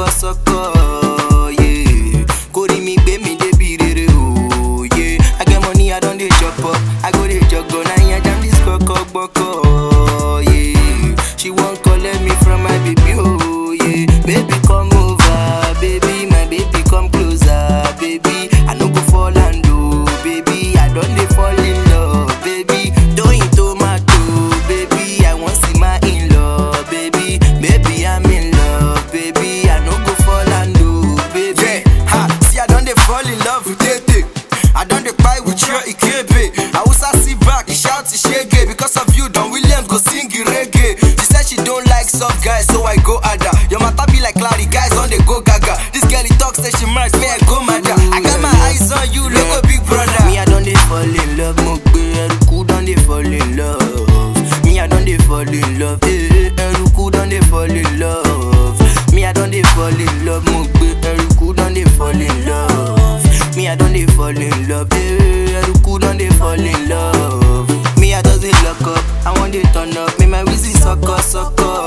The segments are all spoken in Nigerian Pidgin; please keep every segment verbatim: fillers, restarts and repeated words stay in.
sucker, sucker, yeah. Kori mi gbe mi de bi rere, oh, yeah. I get money, I don't dey chop up. I go dey juggle, now I jam this koko, boko, yeah. She won't collect me from my baby, oh, yeah. Baby, come over, baby, my baby, come closer, baby. I no go fall and do, baby. I don't dey fall in love, baby. Don't eat tomato, baby. I want see my in-law, baby. Baby, I'm in love, baby. I no go fall and do, baby. Yeah, ha, see I don't dey fall in love with Tete. I don't dey cry with your Ikebe. I also sit back, he shout to shege. Because of you, Don Williams go sing the reggae. She said she don't like soft guys, so I go harder. Your matter be like Larry, guys on the go gaga. This girl he talks, say she married me, I go mad. I got my eyes on you, look a big brother. Me, I don't dey fall in love, Mogbe, Eruku don't dey fall in love. Me, I don't dey fall in love, eh, Eruku don't dey fall in love. Me, I don't dey fall in love, Mogbe, Eruku don't dey fall in love. Me, I don't dey fall in love, eh, Eruku don't dey fall in love. Me, I just dey lock up, I want dey turn up, me my Wizzy sucker, sucker,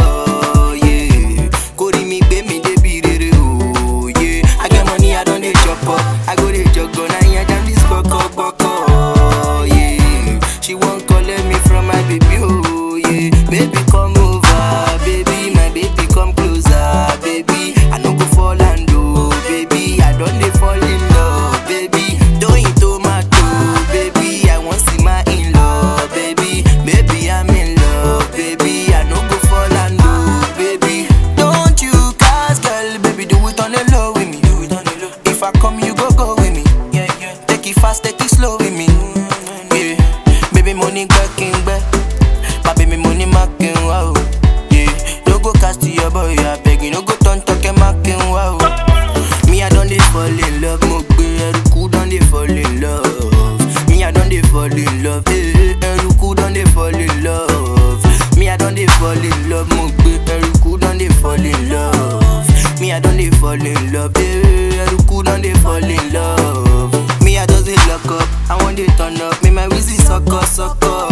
yeah. Kori mi gbe mi de bi rere, oh, yeah. I get money, I don't dey chop up, I go dey juggle, now I jam this koko, boko, yeah. She won't collect me from my baby, oh, yeah. Baby, come over, baby, my baby, come closer, baby. I no go fall and do, baby. I don't dey fall in love, baby. Don't eat tomato, baby. I want see my in-law, baby. Baby, I'm in love, baby. I no go fall and do, baby. Don't you cast, girl, baby, do it on the low with me. Do it on the low. If I come, you go go with me. Yeah, yeah. Take it fast, take it slow with me. Yeah, baby, money back in back. My baby, money making wow. Yeah, no go cast to your boy, I beg you, no go turn talking making wow. Me, I don't dey fall in love, Mogbe, Eruku don't dey fall in love. Me, I don't dey fall in love, eh, Eruku don't dey fall in love. Me, I don't dey fall in love, Mogbe, Eruku don't dey fall in love. Me, I don't dey fall in love, eh, Eruku don't dey fall in love. Me, I just dey lock up, I want dey turn up, me my Wizzy sucker, sucker,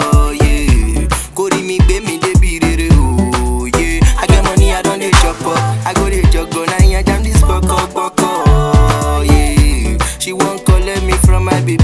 yeah. Kori mi gbe mi de bi rere, oh, yeah. I get money, I don't dey chop up, I go dey juggle, now I jam this koko, boko, yeah. She won't collect me from my baby.